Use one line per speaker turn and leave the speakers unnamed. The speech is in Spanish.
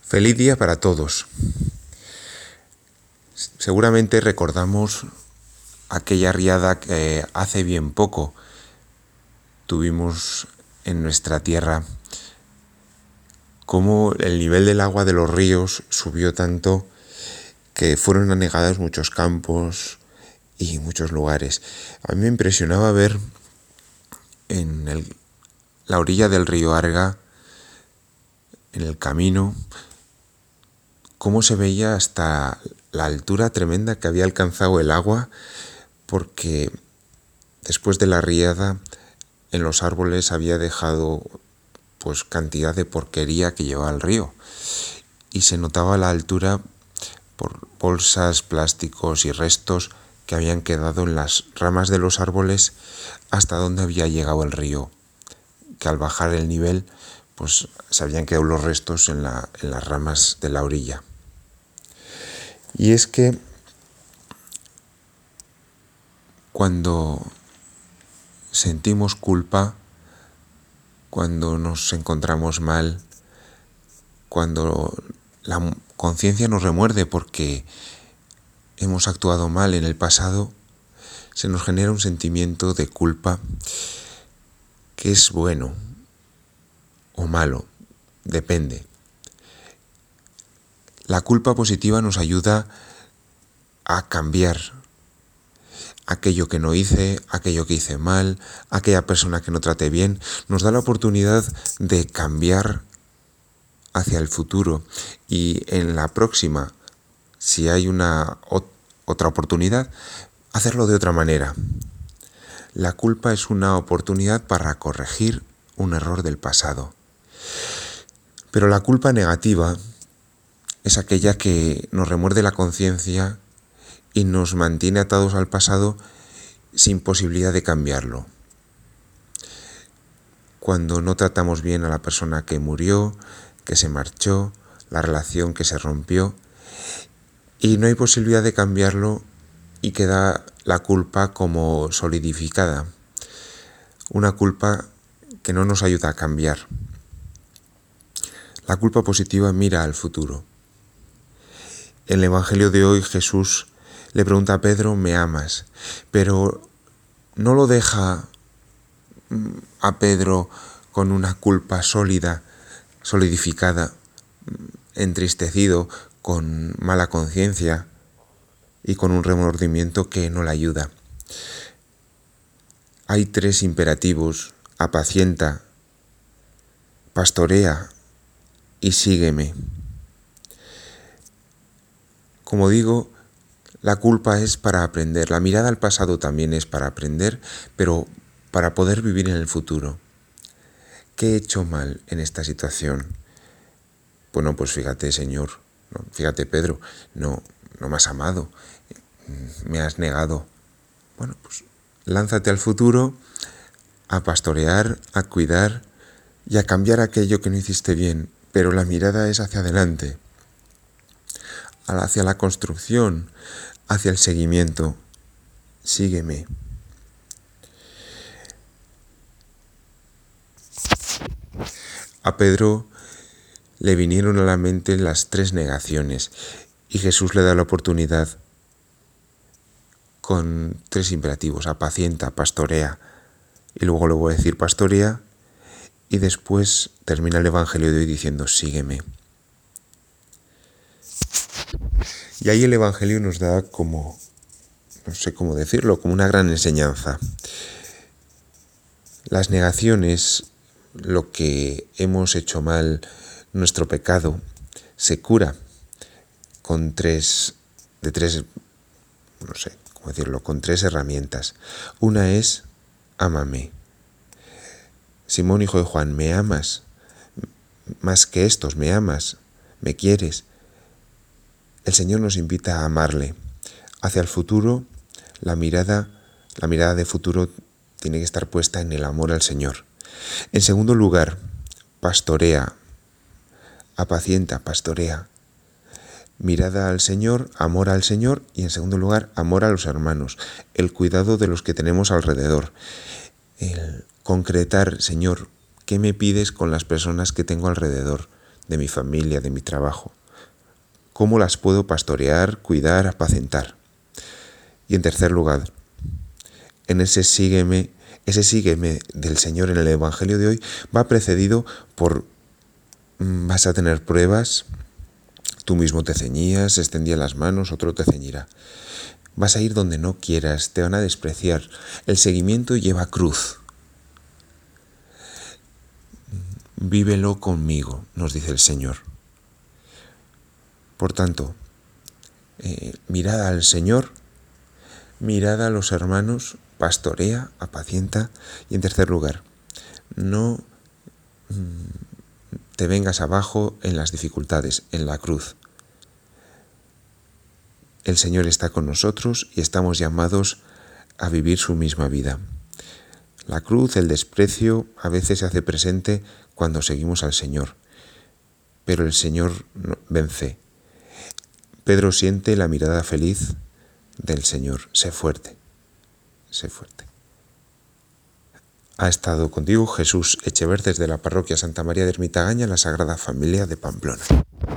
Feliz día para todos. Seguramente recordamos aquella riada que hace bien poco tuvimos en nuestra tierra, cómo el nivel del agua de los ríos subió tanto que fueron anegados muchos campos y muchos lugares. A mí me impresionaba ver en la orilla del río Arga, en el camino, cómo se veía hasta la altura tremenda que había alcanzado el agua, porque después de la riada en los árboles había dejado pues cantidad de porquería que llevaba el río, y se notaba la altura por bolsas, plásticos y restos que habían quedado en las ramas de los árboles hasta donde había llegado el río, que al bajar el nivel pues se habían quedado los restos en las ramas de la orilla. Y es que cuando sentimos culpa, cuando nos encontramos mal, cuando la conciencia nos remuerde porque hemos actuado mal en el pasado, se nos genera un sentimiento de culpa que es bueno o malo, depende. La culpa positiva nos ayuda a cambiar aquello que no hice, aquello que hice mal, aquella persona que no traté bien. Nos da la oportunidad de cambiar hacia el futuro, y en la próxima, si hay otra oportunidad, hacerlo de otra manera. La culpa es una oportunidad para corregir un error del pasado. Pero la culpa negativa es aquella que nos remuerde la conciencia y nos mantiene atados al pasado sin posibilidad de cambiarlo. Cuando no tratamos bien a la persona que murió, que se marchó, la relación que se rompió, y no hay posibilidad de cambiarlo y queda la culpa como solidificada. Una culpa que no nos ayuda a cambiar. La culpa positiva mira al futuro. En el Evangelio de hoy Jesús le pregunta a Pedro: ¿me amas? Pero no lo deja a Pedro con una culpa sólida, solidificada, entristecido, con mala conciencia y con un remordimiento que no le ayuda. Hay 3 imperativos: apacienta, pastorea y sígueme. Como digo, la culpa es para aprender, la mirada al pasado también es para aprender, pero para poder vivir en el futuro. ¿Qué he hecho mal en esta situación? Bueno, pues fíjate, Señor, ¿no? Fíjate, Pedro, no me has amado, me has negado. Bueno, pues lánzate al futuro a pastorear, a cuidar y a cambiar aquello que no hiciste bien, pero la mirada es hacia adelante, hacia la construcción, hacia el seguimiento. Sígueme. A Pedro le vinieron a la mente las 3 negaciones y Jesús le da la oportunidad con 3 imperativos: apacienta, pastorea, y luego le voy a decir pastorea, y después termina el Evangelio de hoy diciendo: sígueme. Y ahí el Evangelio nos da como, no sé cómo decirlo, como una gran enseñanza. Las negaciones, lo que hemos hecho mal, nuestro pecado, se cura con 3 herramientas. Una es: ámame. Simón, hijo de Juan, ¿me amas? Más que estos, ¿me amas? ¿Me quieres? El Señor nos invita a amarle. Hacia el futuro, la mirada de futuro tiene que estar puesta en el amor al Señor. En segundo lugar, pastorea, apacienta, pastorea. Mirada al Señor, amor al Señor, y en segundo lugar, amor a los hermanos, el cuidado de los que tenemos alrededor. El concretar: Señor, ¿qué me pides con las personas que tengo alrededor? de mi familia, de mi trabajo. ¿Cómo las puedo pastorear, cuidar, apacentar? Y en tercer lugar, en ese sígueme del Señor en el Evangelio de hoy va precedido por vas a tener pruebas, tú mismo te ceñías, extendías las manos, otro te ceñirá. Vas a ir donde no quieras, te van a despreciar. El seguimiento lleva cruz. Vívelo conmigo, nos dice el Señor. Por tanto, mirad al Señor, mirad a los hermanos, pastorea, apacienta. Y en tercer lugar, no te vengas abajo en las dificultades, en la cruz. El Señor está con nosotros y estamos llamados a vivir su misma vida. La cruz, el desprecio, a veces se hace presente cuando seguimos al Señor, pero el Señor vence. Pedro siente la mirada feliz del Señor. Sé fuerte, sé fuerte. Ha estado contigo Jesús Echever desde la parroquia Santa María de Ermita Gaña, en la Sagrada Familia de Pamplona.